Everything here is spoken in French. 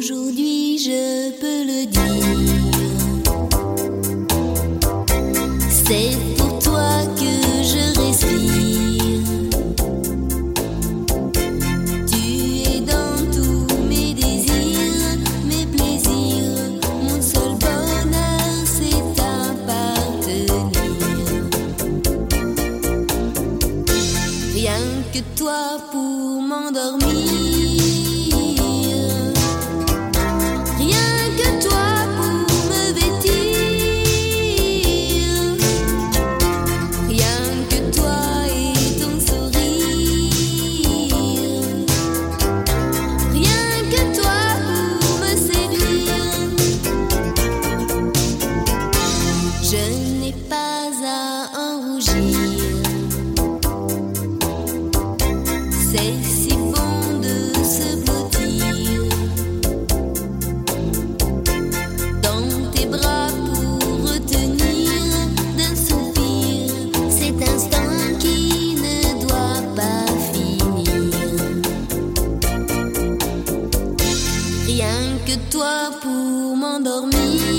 Aujourd'hui je peux le dire, c'est pour toi que je respire. Tu es dans tous mes désirs, mes plaisirs. Mon seul bonheur c'est t'appartenir. Rien que toi pour m'endormir. Je n'ai pas à en rougir. C'est si bon de se blottir dans tes bras pour retenir d'un soupir cet instant qui ne doit pas finir. Rien que toi pour m'endormir.